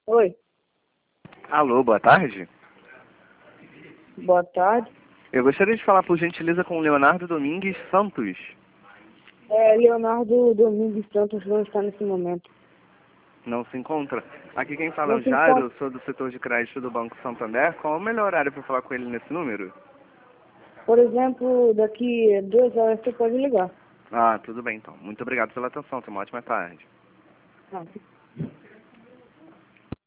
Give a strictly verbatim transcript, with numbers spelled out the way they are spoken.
Oi, Alô, boa tarde. boa tarde. Eu gostaria de falar por gentileza com o Leonardo Domingues Santos. É, Leonardo Domingues Santos não está nesse momento. Não se encontra? Aqui quem fala é Não o se Jairo, encontra. eu sou do setor de crédito do Banco Santander. Qual é o melhor horário para falar com ele nesse número? Por exemplo, daqui a duas horas você pode ligar. Ah, tudo bem então. Muito obrigado pela atenção. Tenha uma ótima tarde. Ah,